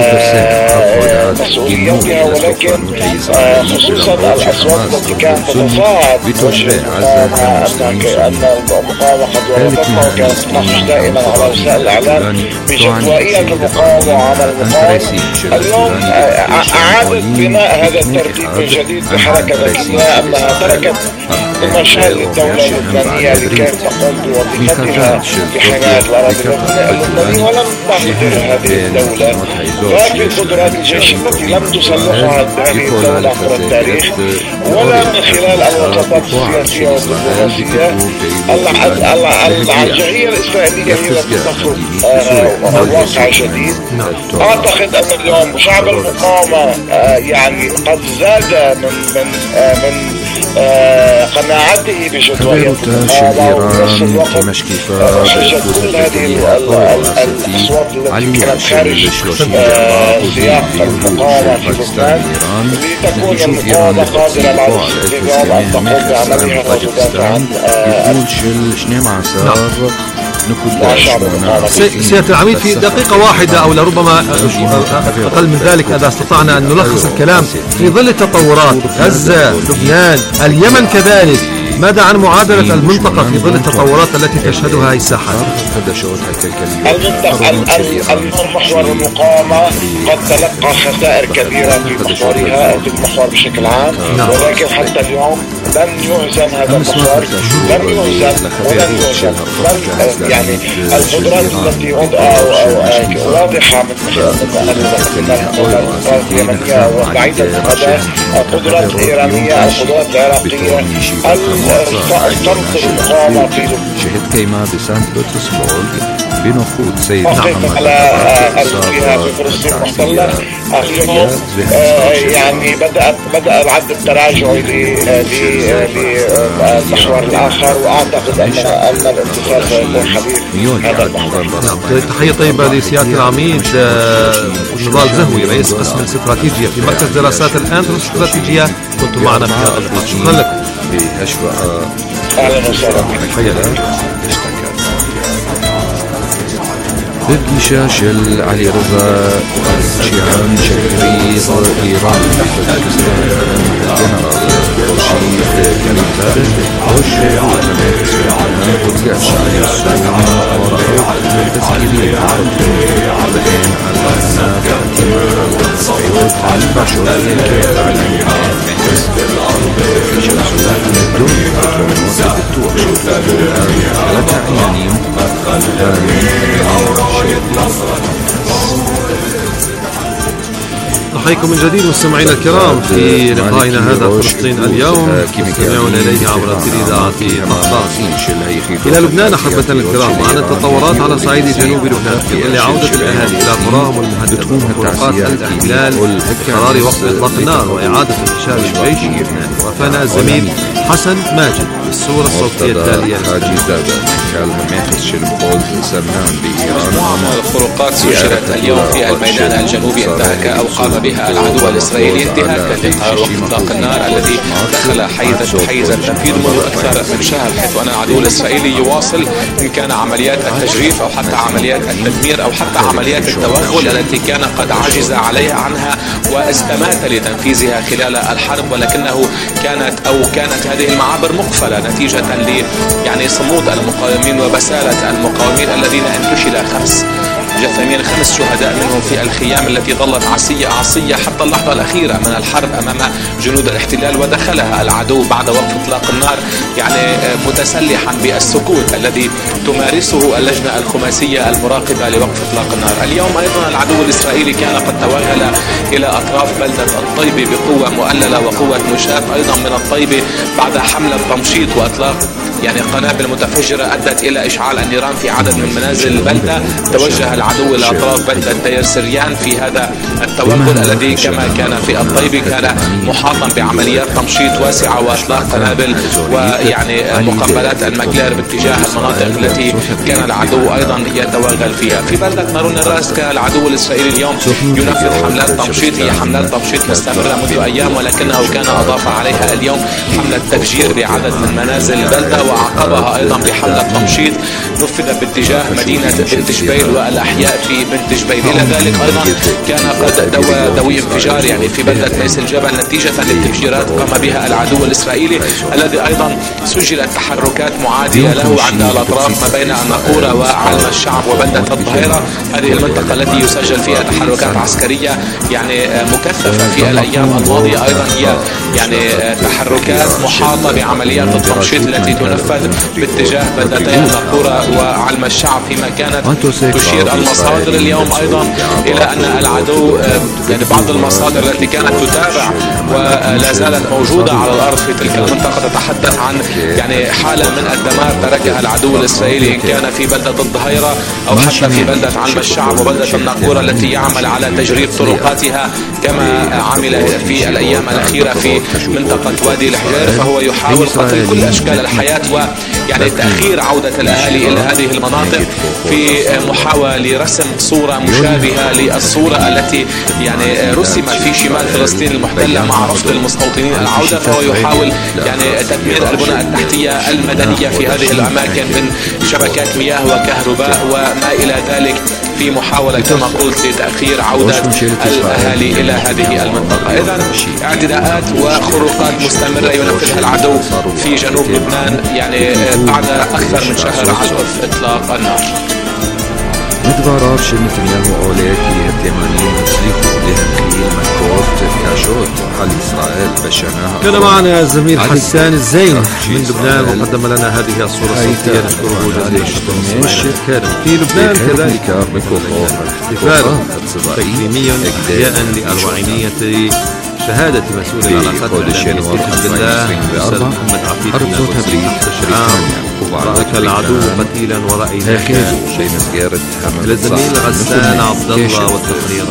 مسؤوليتها. ولكن خصوصا الأصوات التي كانت تتصاعد أن المقاومة قد وضعتها وكانت تناقش دائما على وسائل الإعلام بجدوائية المقاومة وعمل المقاومة. اليوم أعادت بناء هذا الترتيب من جديد بحركة ذكية أنها تركت مشاهد الدولة اللبنانية لكي تقوم بوظيفتها في حماية الأراضي اللبنانية، ولم تقدر هذه الدولة لا في قدرات الجيش التي لم تسلحها هذه الدولة عبر التاريخ ولا من خلال الوساطات السياسية والدبلوماسية. العرجعية الإسرائيلية هي التي تخرج واقع جديد. أعتقد أن اليوم شعب المقاومة يعني قد زاد من من من آه قناعته بجدوية المقاومة، وفي الوقت خرجت كل هذه الأصوات التي كانت خارج سياق المقاومة في لبنان لتكون المقاومة قادرة على الاستخدام أن تقوم بعملها وتدافع عن سيادة العميد في دقيقة واحدة أو لربما أقل من ذلك إذا استطعنا أن نلخص الكلام في ظل التطورات غزة، لبنان، اليمن كذلك، ماذا عن معادلة المنطقة في ظل التطورات التي تشهدها هذه الساحات؟ المنطقة محور المقاومة قد تلقى خسائر كبيرة في محورها في المحور بشكل عام، ولكن حتى اليوم لن يهزم هذا المحور، لن يهزم ولن يهزم. يعني القدرات التي واضحة من القدرات اليمنية وبعيدة المدى، القدرات الإيرانية، القدرات العراقية، الصمت المقاومة في شهد كيما بسانت بطرسبورغ بنفوذ سيد محمد على فيها في فلسطين المحتلة اليوم يعني بدأت بدأ العد التراجعي للمحور الآخر، وأعتقد أن أن الانتصار سيكون حديث هذا المحور. تحية طيبة لسيادة العميد نضال زهوي رئيس قسم الاستراتيجية في مركز دراسات الأندلس الاستراتيجية، كنتم معنا في هذا اللقاء. شكرا لكم. أهلا وسهلا. تحية لك. بالجيشاش علي رضا شيعان شكريز إيران تحت باكستان جنرال رشيد كريم ثابت وشيع على سليمان والجيش علي السلام ورحب تسجيلين عربين عربين على هناك الصيود على البشر العالمين في جزء من الدنيا وقت التوقف لا تعنيني نحييكم من جديد مستمعينا الكرام في لقائنا هذا فلسطين اليوم، تستمعون اليه عبر الإذاعة بغداد. الى لبنان احبتنا الكرام، معنا التطورات على صعيد جنوب لبنان في ظل عودة الاهالي الى قراهم المهددة وفروقات الاحتلال قرار وقف اطلاق النار واعادة انتشار الجيش اللبناني. وافانا الزميل حسن ماجد بالصورة الصوتية التالية. مجموعة من الخروقات سجلت اليوم في الميدان الجنوبي انتهك او قام بها العدو الاسرائيلي انتهاكا لقرار وقف اطلاق النار الذي دخل حيز حيز التنفيذ منذ اكثر من شهر، حيث ان العدو الاسرائيلي يواصل ان كان عمليات التجريف او حتى عمليات التدمير او حتى عمليات التوغل التي كان قد عجز عليها عنها واستمات لتنفيذها خلال الحرب، ولكنه كانت او كانت هذه المعابر مقفلة نتيجة ل يعني صمود المقاومين وبسالة المقاومين الذين انتشل خمس جثامين خمس شهداء منهم في الخيام التي ظلت عصية عصية حتى اللحظة الأخيرة من الحرب أمام جنود الاحتلال، ودخلها العدو بعد وقف إطلاق النار يعني متسلحا بالسكوت الذي تمارسه اللجنة الخماسية المراقبة لوقف إطلاق النار. اليوم أيضا العدو الإسرائيلي كان قد توغل إلى أطراف بلدة الطيبة بقوة مؤللة وقوة مشاة أيضا من الطيبة بعد حملة تمشيط وإطلاق يعني قنابل متفجرة أدت إلى إشعال النيران في عدد من منازل البلدة. توجه العدو إلى أطراف بلدة دير سريان في هذا التوغل الذي كما كان في الطيبة كان محاطا بعمليات تمشيط واسعة وإطلاق قنابل ويعني مقنبلات المكلار باتجاه المناطق التي كان العدو أيضا يتوغل فيها. في بلدة مارون الراس كان العدو الإسرائيلي اليوم ينفذ حملات تمشيط، هي حملات تمشيط مستمرة منذ أيام، ولكنه كان أضاف عليها اليوم حملة تفجير بعدد من منازل البلدة، وعقبها أيضا بحملة تمشيط نفذت باتجاه مدينة بنت جبيل والأحياء في بنت جبيل. إلى ذلك أيضا كان قد دوى دوي انفجار يعني في بلدة ميس الجبل نتيجة للتفجيرات قام بها العدو الإسرائيلي الذي أيضا سجلت تحركات معادية له عند الأطراف ما بين الناقورة وعلم الشعب وبلدة الظهيرة، هذه المنطقة التي يسجل فيها تحركات عسكرية يعني مكثفة في الأيام الماضية. أيضا هي يعني تحركات محاطة بعمليات التمشيط التي تنفذ باتجاه بلدتي الناقورة وعلم الشعب، فيما كانت تشير المصادر اليوم أيضا إلى أن العدو يعني بعض المصادر التي كانت تتابع ولا زالت موجودة على الأرض في تلك المنطقة تتحدث عن يعني حالة من الدمار تركها العدو الإسرائيلي إن كان في بلدة الظهيرة أو حتى في بلدة علم الشعب وبلدة الناقورة التي يعمل على تجريد طرقاتها كما عمل في الأيام الأخيرة في منطقة وادي الحجير. فهو يحاول قتل كل أشكال الحياة ويعني تأخير عودة الأهالي إلى هذه المناطق في محاولة لرسم صورة مشابهة للصورة التي يعني رسمت في شمال فلسطين المحتلة مع رفض المستوطنين العودة. فهو يحاول يعني تدمير البنى التحتية المدنية في هذه الأماكن من شبكات مياه وكهرباء وما إلى ذلك في محاولة كما قلت لتأخير عودة الأهالي إلى هذه المنطقة. إذن اعتداءات وخروقات مستمرة ينفذها العدو في جنوب لبنان يعني بعد أكثر من شهر على وقف إطلاق النار. מדבריו של נתניהו עולה כי התימנים הצליחו להנחיל מכות קשות על ישראל בשנה. كان معنا الزميل حسان الزين من لبنان وقدم لنا هذه الصورة الصوتية نشكره جزيلا. كان في لبنان كذلك احتفال تكريمي إحياء لأربعينية شهادة مسؤول العلاقات الإعلامية في عبد الله الأستاذ محمد عفيف من تشريعان رأك العدو قتيلا ورأيناك. للزميل غسان عبد الله والتقرير.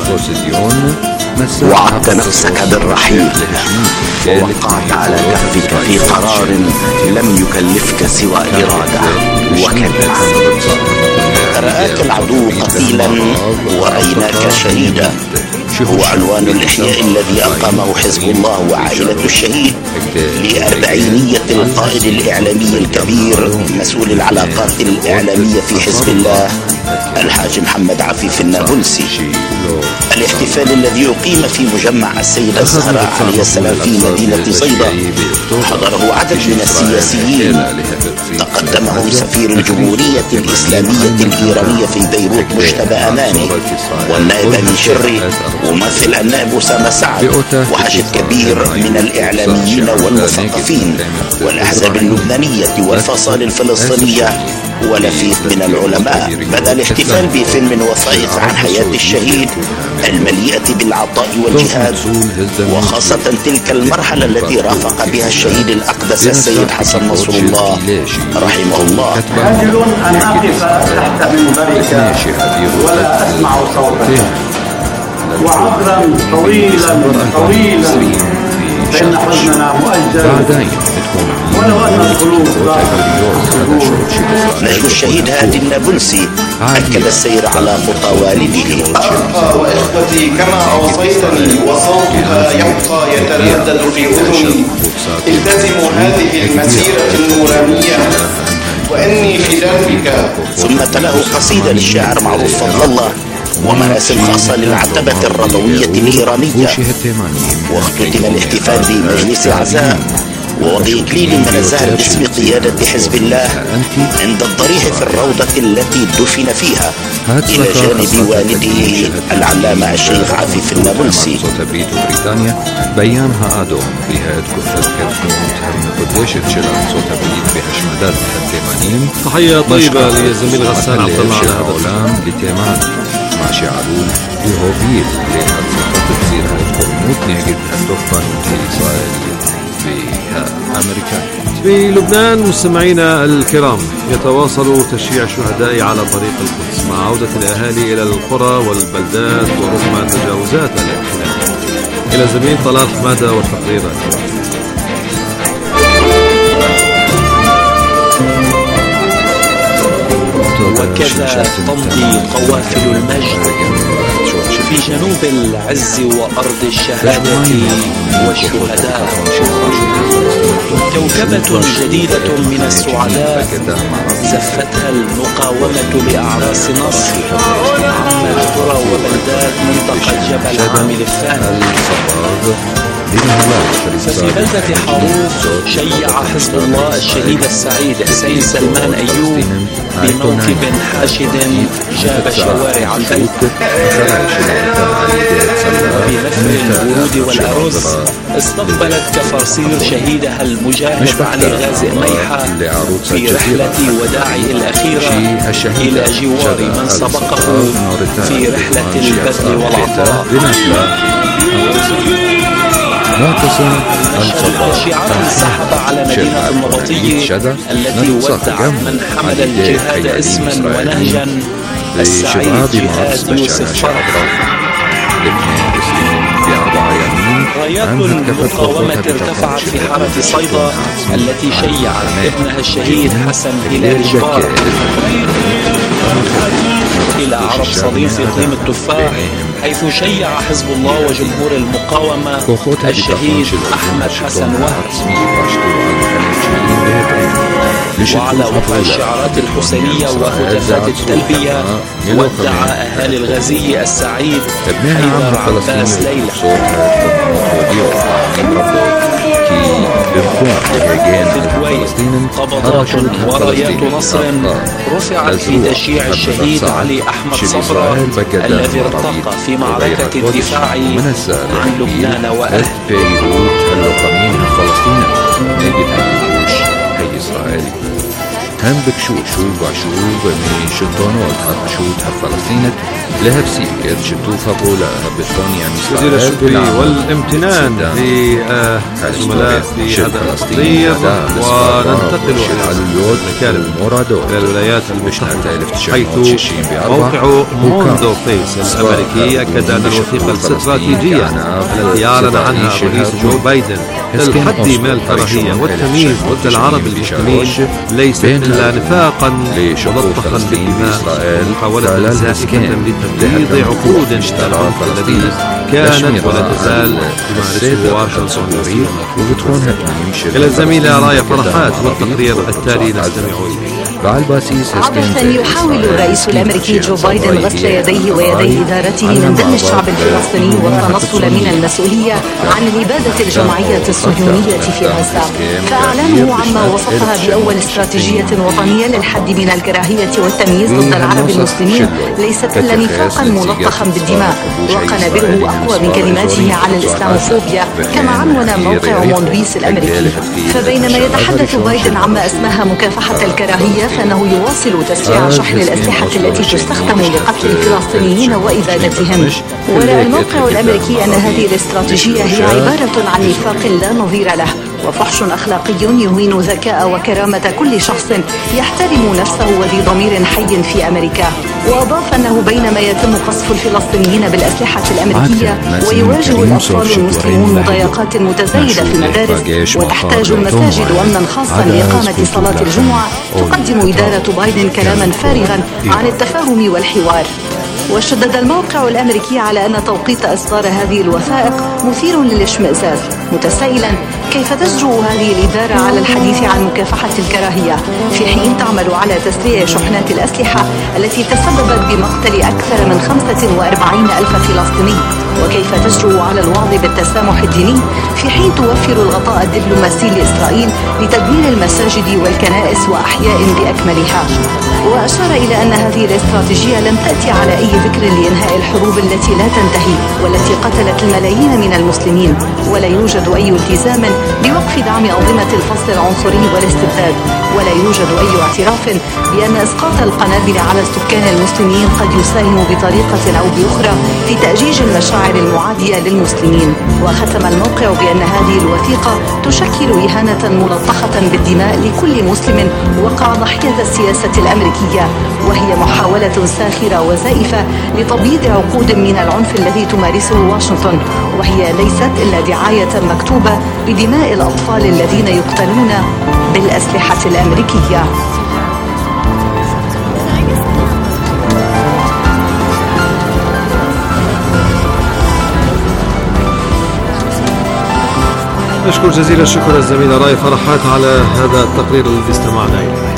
وعدت نفسك بالرحيل ووقعت على كفك في قرار لم يكلفك سوى إرادة وكلمة. رآك العدو قتيلا ورأيناك شهيدا هو عنوان الإحياء الذي أقامه حزب الله وعائلة الشهيد لأربعينية القائد الإعلامي الكبير مسؤول العلاقات الإعلامية في حزب الله الحاج محمد عفيف النابلسي. الاحتفال الذي أقيم في مجمع السيدة الزهراء عليه السلام في مدينة صيدا حضره عدد من السياسيين تقدمهم سفير الجمهورية الإسلامية الإيرانية في بيروت مجتبى أماني والنائب أمين شري وممثل النائب أسامة سعد وحشد كبير من الإعلاميين والمثقفين والأحزاب اللبنانية والفصائل الفلسطينية ولفيف من العلماء. بدأ الاحتفال بفيلم وثائق عن حياة الشهيد المليئة بالعطاء والجهاد وخاصة تلك المرحلة التي رافق بها الشهيد الأقدس السيد حسن نصر الله رحمه الله. خجل أن أقف تحت منبرك ولا أسمع صوتك وعبرا طويلا طويلا فإن حزننا مؤجل ولو أن القلوب نجم الشهيد هادي النابلسي أكد السير على خطى والده. أخا وإخوتي كما أوصيتني وصوتها يبقى يتردد في أذني التزموا هذه المسيرة النورانية وإني في دربك. ثم تلاه قصيدة للشاعر معروف فضل الله ومراسم خاصة للعتبة الربوية الإيرانية واختتم الاحتفال بمجلس عزاء ووضع إكليل من الزهر باسم قيادة حزب الله عند الضريح في الروضة التي دفن فيها إلى جانب والده العلامة الشيخ عفيف النابلسي. بيانها آدو بهاد كفت كركنوت هرم قديش تشلال صوت بريد بهشمدات التيمانين. تحية طيبة للزميل غسان عبد الله على هذا العلام لتيمان ماشي علول لهوبيل لأن خطة تصير هالقرموت نهجد هالدفن في إسرائيل في أمريكا. في لبنان مستمعينا الكرام يتواصل تشييع الشهداء على طريق القدس مع عودة الأهالي إلى القرى والبلدات ورغم تجاوزات الاحتلال. إلى زميل طلال حمادة والتقرير. وكذا تمضي قوافل المجد في جنوب العز وأرض الشهادة والشهداء. كوكبة جديدة من السعداء زفتها المقاومة لأعراس نصر عمت قرى وبلدات منطقة جبل عامل الثاني. ففي بلدة حروف شيع حزب الله الشهيد السعيد حسين سلمان أيوب بموكب حاشد جاب شوارع البلد بنفر الورود والأرز. استقبلت كفرسير شهيدها المجاهد علي غازي ميحة في رحلة وداعه الأخيرة إلى جوار من سبقه في رحلة البذل والعطاء. الشعار انسحب على مدينة النبطية التي ودعت من حمل الجهاد اسما ونهجا السعيد جهاد يوسف فرق. رايات المقاومة ارتفعت في حارة صيدا التي شيعت ابنها الشهيد حسن هلال جبار إلى عرب صديق إقليم التفاح حيث شيع حزب الله وجمهور المقاومة الشهيد أحمد حسن وهب. وعلى وفق الشعارات الحسينية وهتافات التلبية ودع أهالي الغزية السعيد حيدر عباس ليلى. في الكويت قبضات ورايات نصر رفعت في تشييع الشهيد علي أحمد صبرا الذي ارتقى في معركة الدفاع عن لبنان وأهله. هم بكشوشو وعشوب من شطانات هبشوت هفلسطينة لها بسير شتوفها بولا هبتون يعني جزيل الشكر والامتنان لزملاء في هذا التقرير. وننتقل إلى الولايات المتحدة حيث موقع موندو فيس الأمريكي أكد أن الوثيقة الاستراتيجية التي أعلن عنها الرئيس جو بايدن للحد من الكراهية والتمييز ضد العرب المسلمين ليست إلا نفاقا ملطخا بالدماء ومحاولة زائفة لتبليد عقود العنف الذي كانت ولا تزال تمارسه واشنطن. إلى الزميلة رايا فرحات والتقرير التالي نستمع إليه. عادة يحاول الرئيس الأمريكي جو بايدن غسل يديه ويدي إدارته من دم الشعب الفلسطيني والتنصل من المسؤولية عن الإبادة الجماعية الصهيونية في غزة. فأعلانه عما وصفها بأول استراتيجية وطنية للحد من الكراهية والتمييز ضد العرب المسلمين ليست إلا نفاقا ملطخا بالدماء وقنابله أقوى من كلماته عن الإسلاموفوبيا كما عنون موقع موندبيس الأمريكي. فبينما يتحدث بايدن عما أسماها مكافحة الكراهية فإنه يواصل تسريع شحن الأسلحة التي تستخدم لقتل الفلسطينيين وإبادتهم. ورأى الموقع الأمريكي أن هذه الاستراتيجية هي عبارة عن نفاق لا نظير له وفحش أخلاقي يهين ذكاء وكرامة كل شخص يحترم نفسه وذي ضمير حي في أمريكا. وأضاف أنه بينما يتم قصف الفلسطينيين بالأسلحة الأمريكية ويواجه الأطفال المسلمون مضايقات متزايدة في المدارس وتحتاج المساجد أمنا خاصا لإقامة صلاة الجمعة، تقدم إدارة بايدن كلاما فارغا عن التفاهم والحوار. وشدد الموقع الأمريكي على أن توقيت إصدار هذه الوثائق مثير للاشمئزاز، متسائلا كيف تجرؤ هذه الإدارة على الحديث عن مكافحة الكراهية في حين تعمل على تسريع شحنات الأسلحة التي تسببت بمقتل أكثر من خمسة وأربعين ألف فلسطيني، وكيف تجرؤ على الوعظ بالتسامح الديني في حين توفر الغطاء الدبلوماسي لإسرائيل لتدمير المساجد والكنائس وأحياء بأكملها. وأشار إلى أن هذه الاستراتيجية لم تأتي على أي ذكر لإنهاء الحروب التي لا تنتهي والتي قتلت الملايين من المسلمين، ولا يوجد أي التزام بوقف دعم أنظمة الفصل العنصري والاستبداد، ولا يوجد أي اعتراف بأن إسقاط القنابل على السكان المسلمين قد يساهم بطريقة أو بأخرى في تأجيج المشاعر المعادية للمسلمين. وختم الموقع بأن هذه الوثيقة تشكل إهانة ملطخة بالدماء لكل مسلم وقع ضحية السياسة الأمريكية، وهي محاولة ساخرة وزائفة لتبييض عقود من العنف الذي تمارسه واشنطن، وهي ليست إلا دعاية مكتوبة بدماء الأطفال الذين يقتلون بالأسلحة الأمريكية. نشكر جزيل الشكر الزميلة راي فرحات على هذا التقرير الذي استمعنا إليه.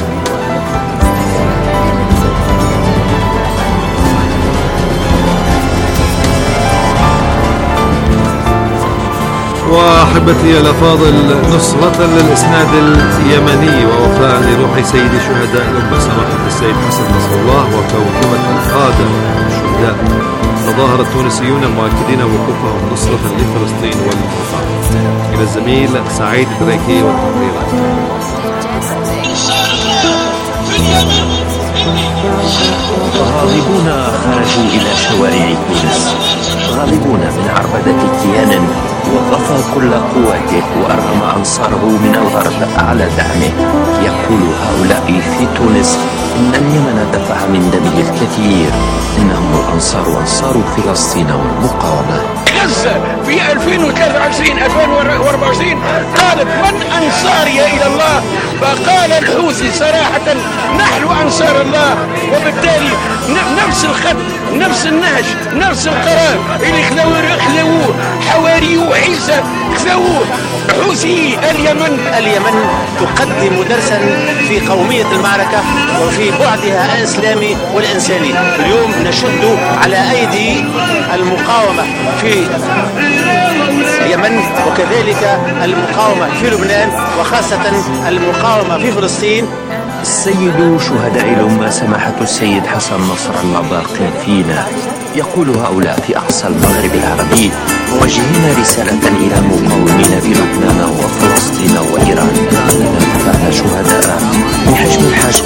وأحبتي الأفاضل، نصرة للإسناد اليمني ووفاء لروح سيد شهداء الأمة سماحة السيد حسن نصر الله وكوكبة القادة الشهداء، تظاهر التونسيون مؤكدين وقوفهم نصرة لفلسطين والدفاع. إلى الزميل سعيد دريكي والتقرير. غاضبون خرجوا إلى شوارع تونس، غاضبون من عربدة كيان وظف كل قوته وأرغم أنصاره من الغرب على دعمه. يقول هؤلاء في تونس إن اليمن دفع من دمه الكثير، إنهم الأنصار أنصار فلسطين والمقاومة. غزة في ألفين وثلاثة وعشرين ألفين وأربعة وعشرين قالت من أنصاري إلى الله؟ فقال الحوثي صراحة نحن أنصار الله. وبالتالي نفس الخط نفس النهج نفس القرار اللي خذوه خذوه حواري عيسى خذوه حوثي اليمن. اليمن تقدم درسا في قومية المعركة وفي بعدها الإسلامي والإنساني. اليوم نشد على أيدي المقاومة في اليمن وكذلك المقاومة في لبنان وخاصة المقاومة في فلسطين. السيد شهداء الأمة سماحة السيد حسن نصر الله باق فينا. يقول هؤلاء في أقصى المغرب العربي موجهين رسالة إلى المقاومين في لبنان وفلسطين وإيران. إننا دفعنا شهداء بحجم الحاجة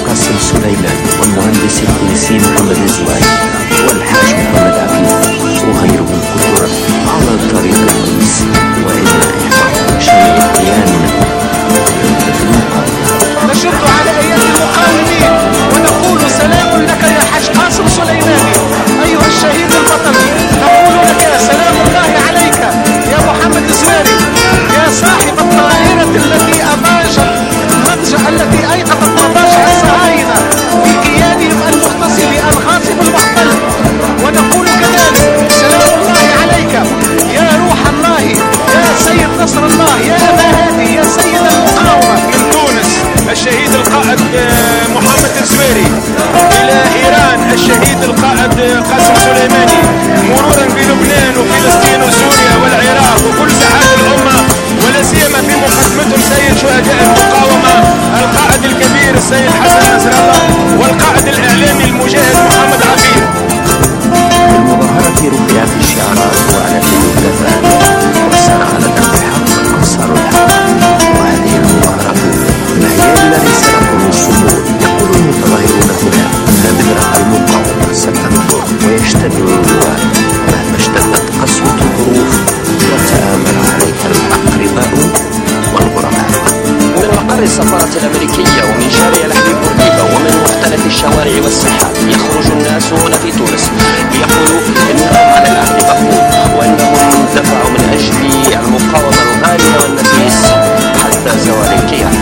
مقر السفارة الأمريكية ومن شارع لحم بورقيبة ومن مختلف الشوارع والساحات يخرج الناس هنا في تونس ليقولوا إنهم على العهد مقبول وأنهم دفعوا من أجل المقاومة الغالية والنفيس حتى زوال الكيان.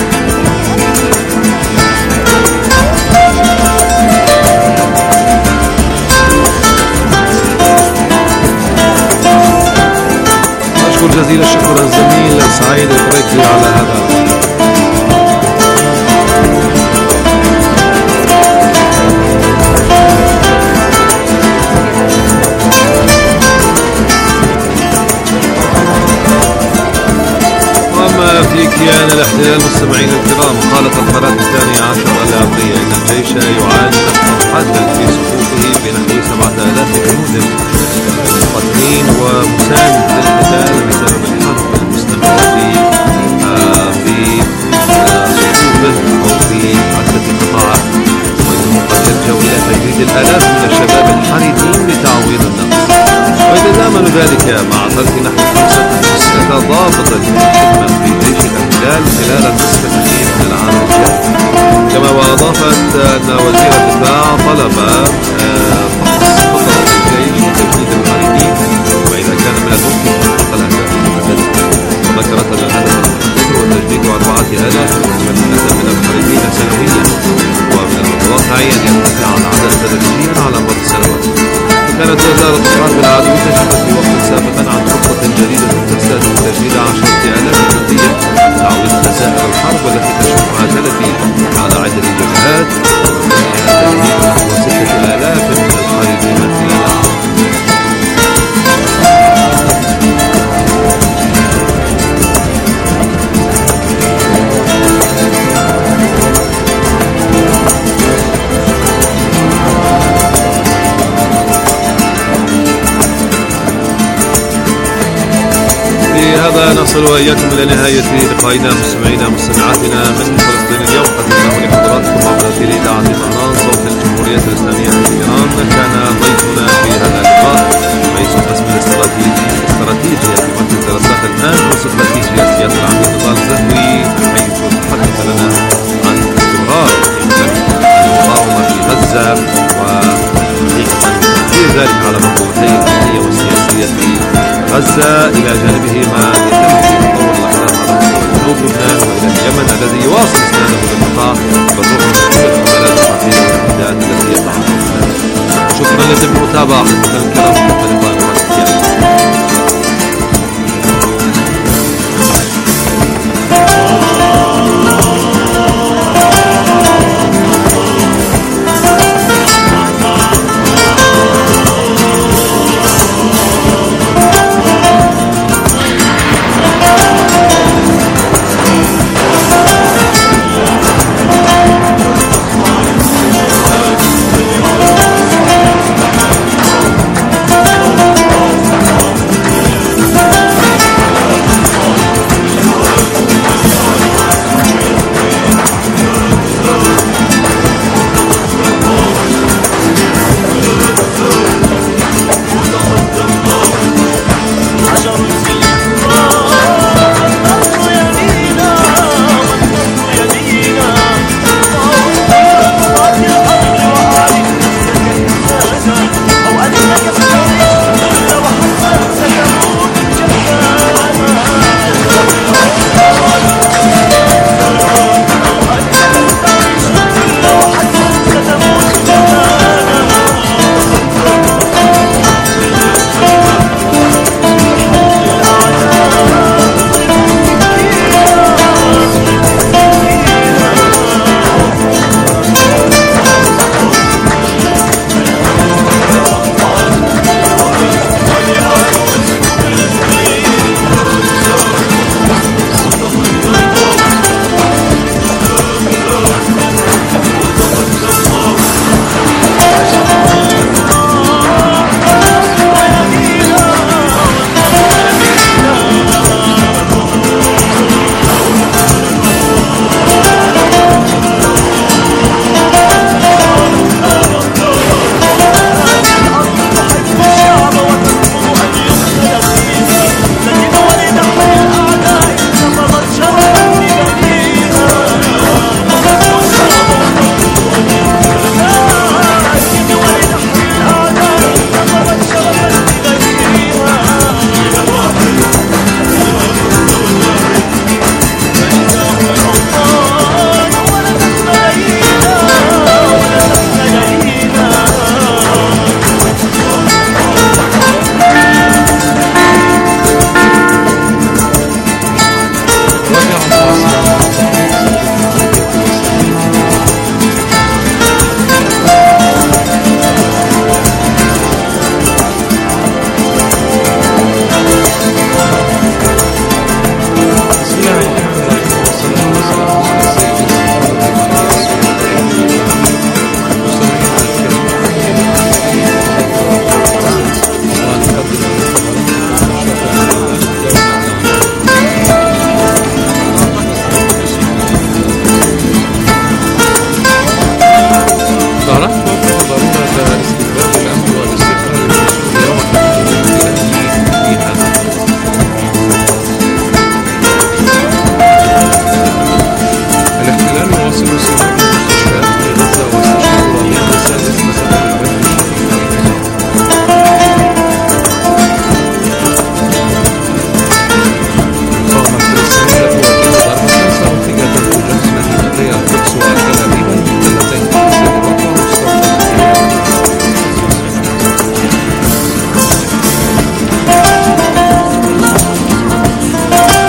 أشكر جزيل الشكر الزميل سعيد البريكي على هذا. أما في كيان الاحتلال مستمعين الكرام، قالت القناة الثانية عشر العبرية إن الجيش يعاني نقصا حادا في صفوفه بنحو سبعة آلاف جنود مقاتلين ومساند للقتال بسبب الحرب المستمرة في في صفوفه أو في عدة قطاعات، وإنه قد يلجأ إلى تجديد الآلاف من الشباب الحريدين لتعويض النقص، ويتزامن ذلك مع ترك نحو خمسة نسخة ضابطة للخدمة في جيش الاحتلال خلال النصف الأخير من العام الجاري. كما وأضافت أن وزير الدفاع طلب فقط الجيش لتجديد الحريدين وإذا كان من الممكن تحقيق الأهداف المحددة، وذكرت أن الهدف المحدد هو تجديد أربعة آلاف وثمانمائة من الحريدين سنويا، ومن المتوقع أن يرتفع العدد تدريجيا على مر السنوات. كانت وزارة الحرب العدو كشفت في وقت سابق عن خطة جديدة تستهدف تجديد عشرة آلاف جندي تعويض خسائر الحرب التي تشهدها تلفي على عدة جبهات، ومنها تجديد نحو ستة آلاف من الحريدين خلال العام. هذا نصل وإياكم إلى نهاية لقائنا مستمعينا مستمعاتنا من فلسطين اليوم. قدمناه لحضراتكم عبر أثير إذاعة طهران صوت الجمهورية الإسلامية في إيران. كان ضيفنا في هذا اللقاء رئيس القسم الاستراتيجي الاستراتيجي في مركز دراسات الآن واستراتيجية سياسة العميد نضال زهوي، حيث تحدث لنا عن استمرار المقاومة في غزة وتأثير ذلك على منظومتي الأمنية والسياسية في غزة، إلى جانبه ما يتم في تطور الأحداث على مستوى جنوب لبنان وإلى اليمن الذي يواصل إسناده للقطاع بالرغم من كل الحملات الصحفية والتهديدات التي يقع. شكرا لكم المتابعة.